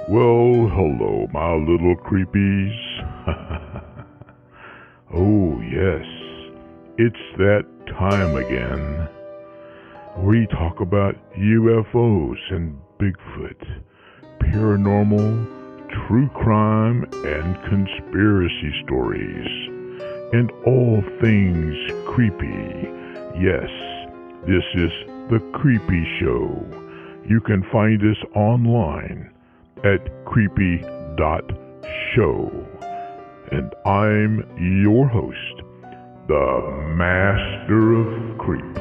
Well, hello, my little creepies. Oh, yes, it's that time again. We talk about UFOs and Bigfoot, paranormal, true crime, and conspiracy stories, and all things creepy. Yes, this is The Creepy Show. You can find us online at creepy.show. And I'm your host, the Master of Creep.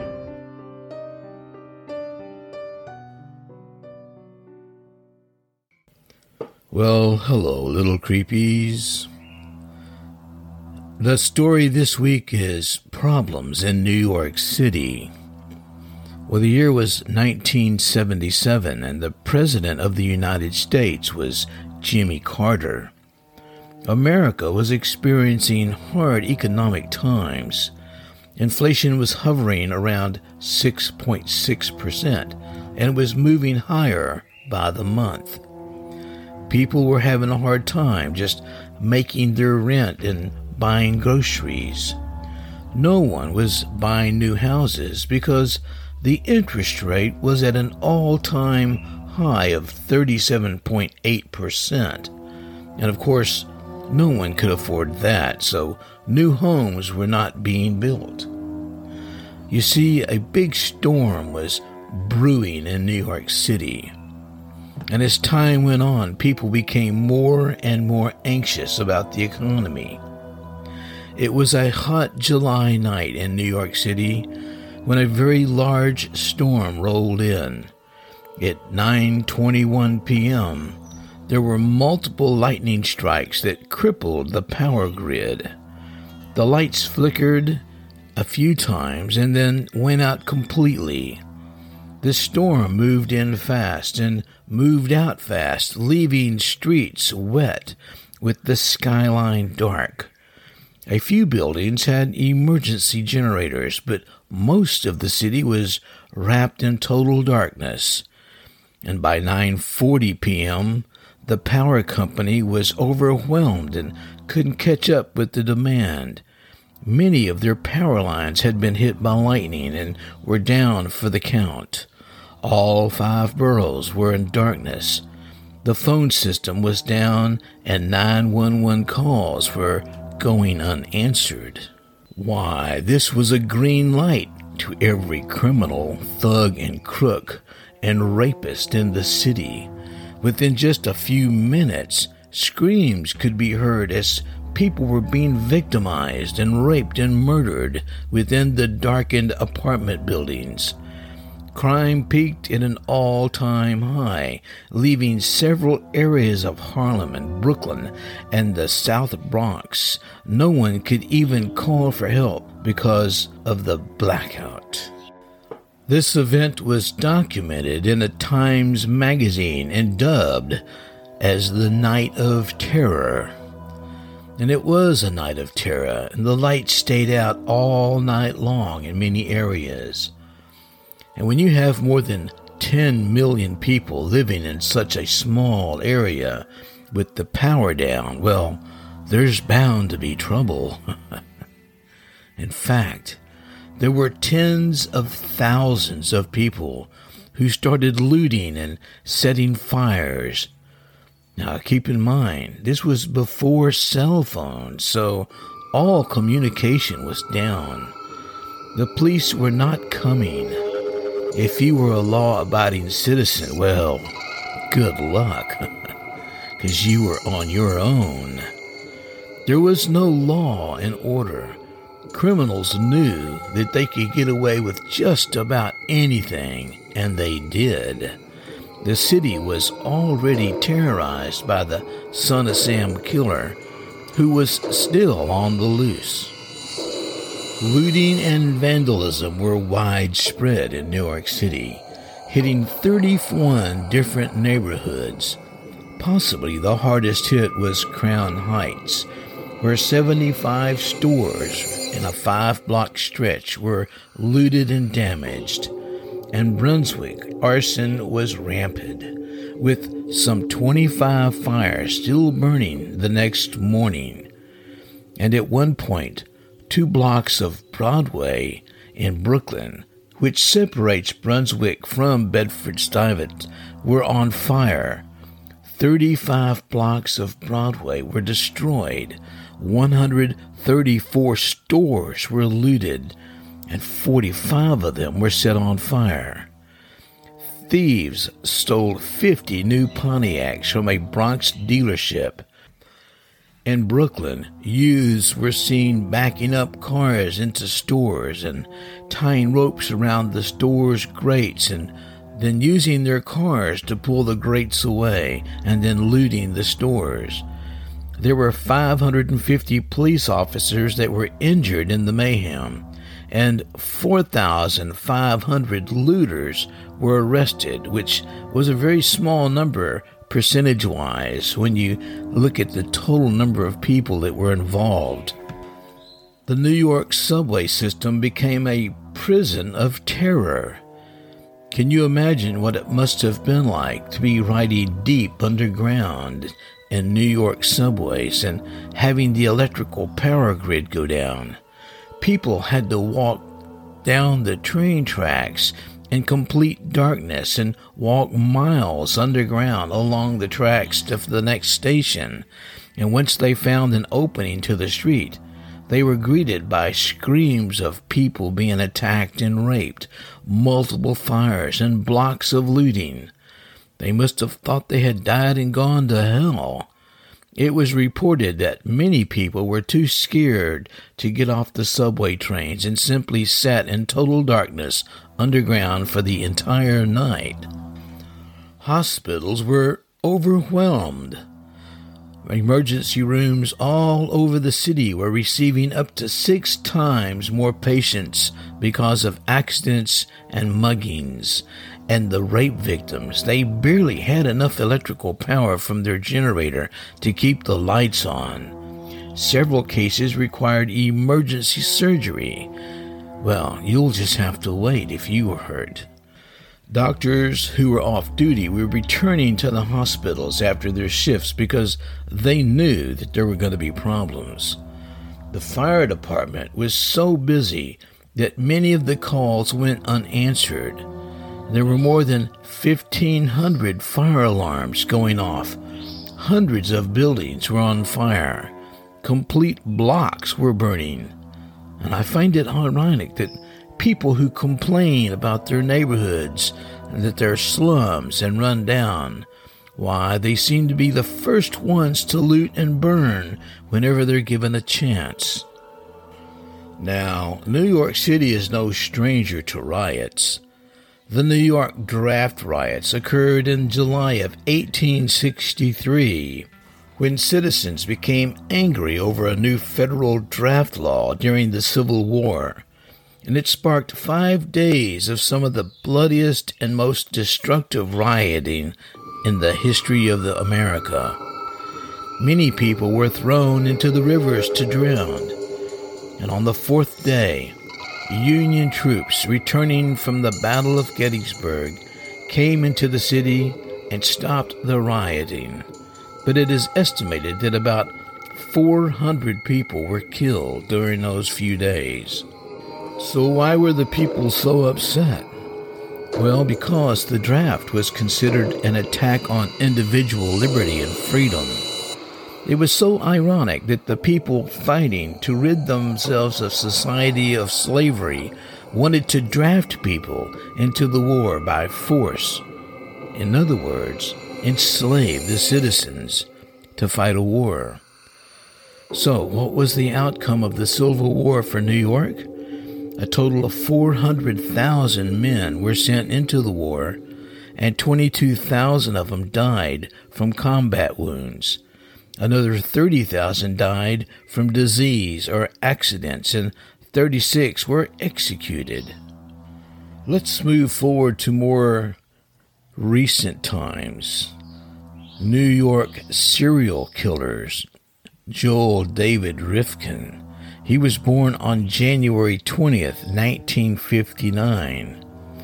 Well, hello, little creepies. The story this week is problems in New York City. Well, the year was 1977, and the President of the United States was Jimmy Carter. America was experiencing hard economic times. Inflation was hovering around 6.6% and was moving higher by the month. People were having a hard time just making their rent and buying groceries. No one was buying new houses because the interest rate was at an all-time high of 37.8%. And of course, no one could afford that, so new homes were not being built. You see, a big storm was brewing in New York City. And as time went on, people became more and more anxious about the economy. It was a hot July night in New York City when a very large storm rolled in. At 9:21 p.m., there were multiple lightning strikes that crippled the power grid. The lights flickered a few times and then went out completely. The storm moved in fast and moved out fast, leaving streets wet with the skyline dark. A few buildings had emergency generators, but most of the city was wrapped in total darkness. And by 9:40 p.m., the power company was overwhelmed and couldn't catch up with the demand. Many of their power lines had been hit by lightning and were down for the count. All 5 boroughs were in darkness. The phone system was down and 911 calls were going unanswered. Why, this was a green light to every criminal, thug and crook, and rapist in the city. Within just a few minutes, screams could be heard as people were being victimized and raped and murdered within the darkened apartment buildings. Crime peaked at an all-time high, leaving several areas of Harlem and Brooklyn and the South Bronx. No one could even call for help because of the blackout. This event was documented in the Times magazine and dubbed as the Night of Terror. And it was a night of terror, and the lights stayed out all night long in many areas. And when you have more than 10 million people living in such a small area with the power down, well, there's bound to be trouble. In fact, there were tens of thousands of people who started looting and setting fires. Now, keep in mind, this was before cell phones, so all communication was down. The police were not coming. If you were a law-abiding citizen, well, good luck, because you were on your own. There was no law and order. Criminals knew that they could get away with just about anything, and they did. The city was already terrorized by the Son of Sam killer, who was still on the loose. Looting and vandalism were widespread in New York City, hitting 31 different neighborhoods. Possibly the hardest hit was Crown Heights, where 75 stores in a 5-block stretch were looted and damaged. And Brunswick, arson was rampant. with some 25 fires still burning the next morning. And at one point, 2 blocks of Broadway in Brooklyn, which separates Brunswick from Bedford-Stuyvesant, were on fire. 35 blocks of Broadway were destroyed. 134 stores were looted, and 45 of them were set on fire. Thieves stole 50 new Pontiacs from a Bronx dealership. In Brooklyn, youths were seen backing up cars into stores and tying ropes around the store's grates and then using their cars to pull the grates away and then looting the stores. There were 550 police officers that were injured in the mayhem, and 4,500 looters were arrested, which was a very small number percentage-wise when you look at the total number of people that were involved. The New York subway system became a prison of terror. Can you imagine what it must have been like to be riding deep underground in New York subways and having the electrical power grid go down? People had to walk down the train tracks in complete darkness and walk miles underground along the tracks to the next station. And once they found an opening to the street, they were greeted by screams of people being attacked and raped, multiple fires, and blocks of looting. They must have thought they had died and gone to hell. It was reported that many people were too scared to get off the subway trains and simply sat in total darkness underground for the entire night. Hospitals were overwhelmed. Emergency rooms all over the city were receiving up to 6 times more patients because of accidents and muggings. And the rape victims, they barely had enough electrical power from their generator to keep the lights on. Several cases required emergency surgery. Well, you'll just have to wait if you were hurt. Doctors who were off duty were returning to the hospitals after their shifts because they knew that there were going to be problems. The fire department was so busy that many of the calls went unanswered. There were more than 1,500 fire alarms going off. Hundreds of buildings were on fire. Complete blocks were burning. And I find it ironic that people who complain about their neighborhoods and that they're slums and run down, why, they seem to be the first ones to loot and burn whenever they're given a chance. Now, New York City is no stranger to riots. The New York draft riots occurred in July of 1863, when citizens became angry over a new federal draft law during the Civil War, and it sparked 5 days of some of the bloodiest and most destructive rioting in the history of America. Many people were thrown into the rivers to drown, and on the 4th day, Union troops returning from the Battle of Gettysburg came into the city and stopped the rioting. But it is estimated that about 400 people were killed during those few days. So why were the people so upset? Well, because the draft was considered an attack on individual liberty and freedom. It was so ironic that the people fighting to rid themselves of society of slavery wanted to draft people into the war by force. In other words, enslave the citizens to fight a war. So, what was the outcome of the Civil War for New York? A total of 400,000 men were sent into the war, and 22,000 of them died from combat wounds. Another 30,000 died from disease or accidents, and 36 were executed. Let's move forward to more recent times. New York serial killers. Joel David Rifkin. He was born on January 20th, 1959.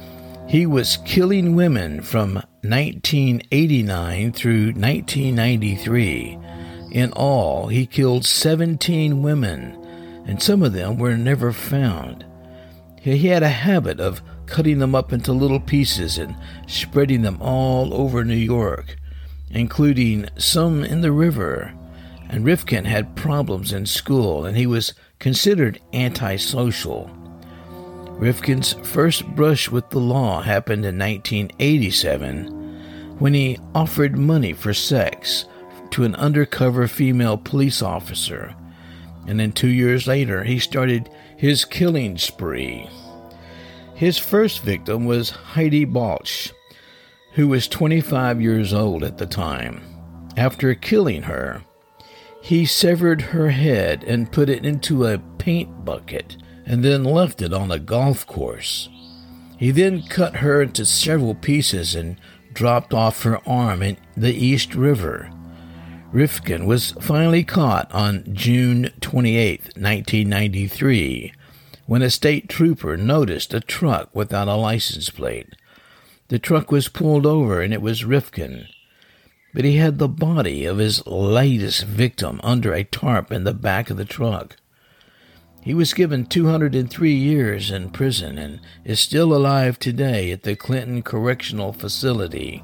He was killing women from 1989 through 1993. In all, he killed 17 women, and some of them were never found. He had a habit of cutting them up into little pieces and spreading them all over New York, including some in the river. And Rifkin had problems in school, and he was considered antisocial. Rifkin's first brush with the law happened in 1987 when he offered money for sex to an undercover female police officer. And then 2 years later, he started his killing spree. His first victim was Heidi Balch, who was 25 years old at the time. After killing her, he severed her head and put it into a paint bucket and then left it on a golf course. He then cut her into several pieces and dropped off her arm in the East River. Rifkin was finally caught on June 28, 1993, when a state trooper noticed a truck without a license plate. The truck was pulled over and it was Rifkin, but he had the body of his latest victim under a tarp in the back of the truck. He was given 203 years in prison and is still alive today at the Clinton Correctional Facility.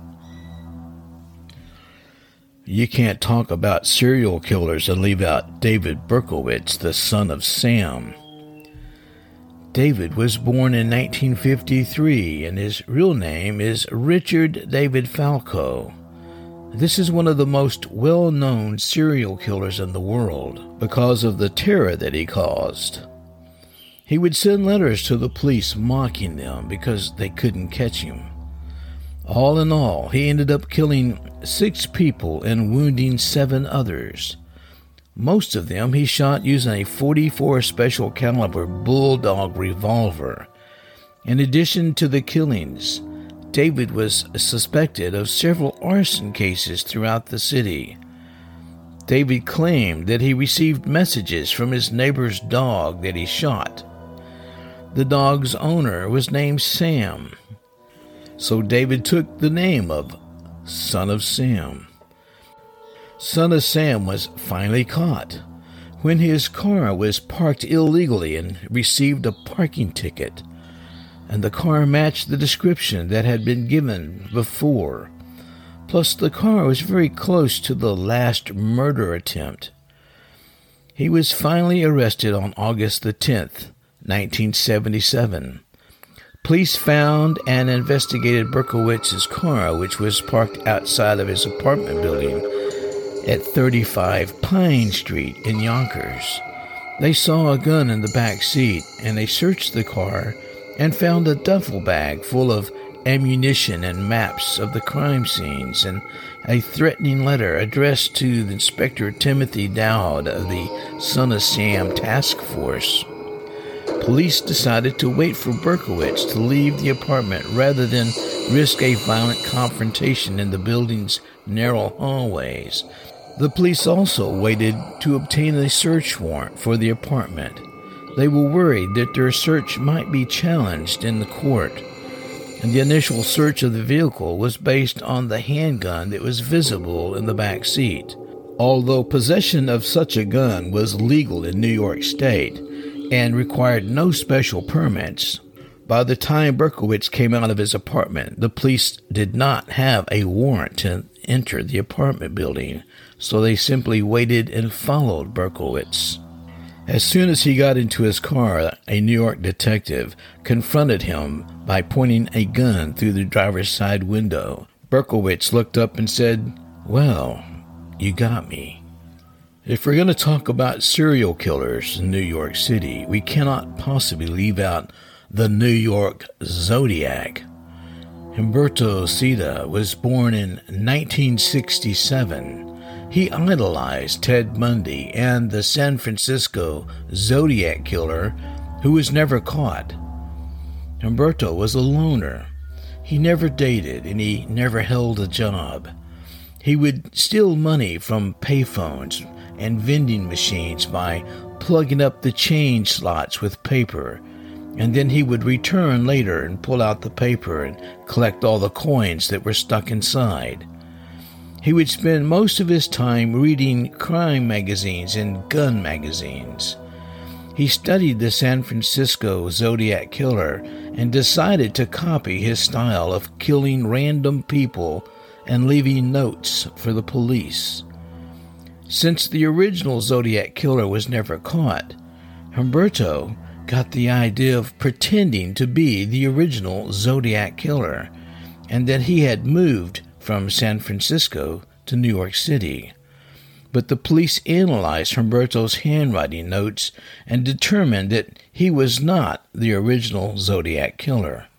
You can't talk about serial killers and leave out David Berkowitz, the son of Sam. David was born in 1953, and his real name is Richard David Falco. This is one of the most well-known serial killers in the world because of the terror that he caused. He would send letters to the police mocking them because they couldn't catch him. All in all, he ended up killing 6 people and wounding 7 others. Most of them he shot using a .44 special caliber bulldog revolver. In addition to the killings, David was suspected of several arson cases throughout the city. David claimed that he received messages from his neighbor's dog that he shot. The dog's owner was named Sam, so David took the name of Son of Sam. Son of Sam was finally caught when his car was parked illegally and received a parking ticket, and the car matched the description that had been given before. Plus, the car was very close to the last murder attempt. He was finally arrested on August the 10th, 1977. Police found and investigated Berkowitz's car, which was parked outside of his apartment building at 35 Pine Street in Yonkers. They saw a gun in the back seat, and they searched the car and found a duffel bag full of ammunition and maps of the crime scenes and a threatening letter addressed to Inspector Timothy Dowd of the Son of Sam Task Force. Police decided to wait for Berkowitz to leave the apartment rather than risk a violent confrontation in the building's narrow hallways. The police also waited to obtain a search warrant for the apartment. They were worried that their search might be challenged in the court, and the initial search of the vehicle was based on the handgun that was visible in the back seat. Although possession of such a gun was legal in New York State and required no special permits, by the time Berkowitz came out of his apartment, the police did not have a warrant to enter the apartment building, so they simply waited and followed Berkowitz. As soon as he got into his car, a New York detective confronted him by pointing a gun through the driver's side window. Berkowitz looked up and said, "Well, you got me." If we're going to talk about serial killers in New York City, we cannot possibly leave out the New York Zodiac. Humberto Sita was born in 1967. He idolized Ted Bundy and the San Francisco Zodiac Killer, who was never caught. Humberto was a loner. He never dated, and he never held a job. He would steal money from payphones and vending machines by plugging up the change slots with paper, and then he would return later and pull out the paper and collect all the coins that were stuck inside. He would spend most of his time reading crime magazines and gun magazines. He studied the San Francisco Zodiac Killer and decided to copy his style of killing random people and leaving notes for the police. Since the original Zodiac Killer was never caught, Humberto got the idea of pretending to be the original Zodiac Killer, and that he had moved from San Francisco to New York City. But the police analyzed Humberto's handwriting notes and determined that he was not the original Zodiac Killer.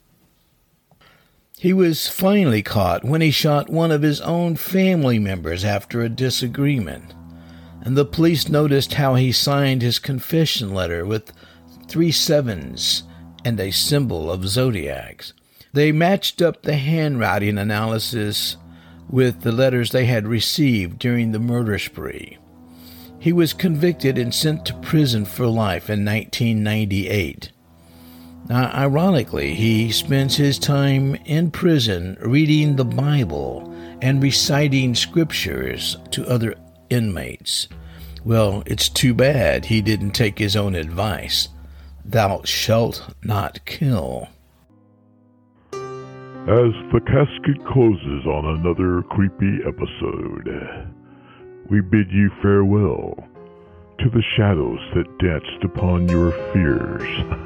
He was finally caught when he shot one of his own family members after a disagreement, and the police noticed how he signed his confession letter with 3 sevens and a symbol of zodiacs. They matched up the handwriting analysis with the letters they had received during the murder spree. He was convicted and sent to prison for life in 1998. Now, ironically, he spends his time in prison reading the Bible and reciting scriptures to other inmates. Well, it's too bad he didn't take his own advice. Thou shalt not kill. As the casket closes on another creepy episode, we bid you farewell to the shadows that danced upon your fears.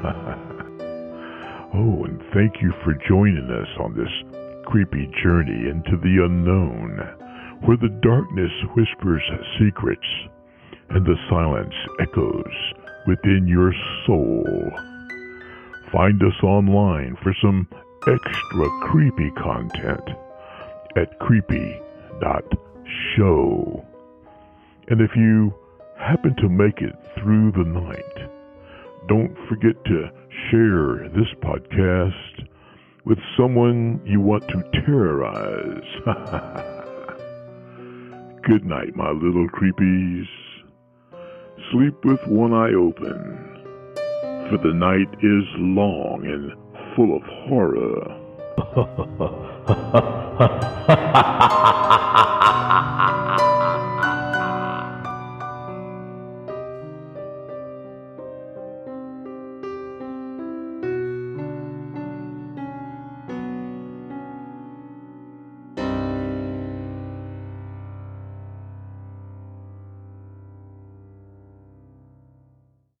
Oh, and thank you for joining us on this creepy journey into the unknown, where the darkness whispers secrets and the silence echoes within your soul. Find us online for some extra creepy content at creepy.show. And if you happen to make it through the night, don't forget to share this podcast with someone you want to terrorize. Good night, my little creepies. Sleep with one eye open, for the night is long and full of horror.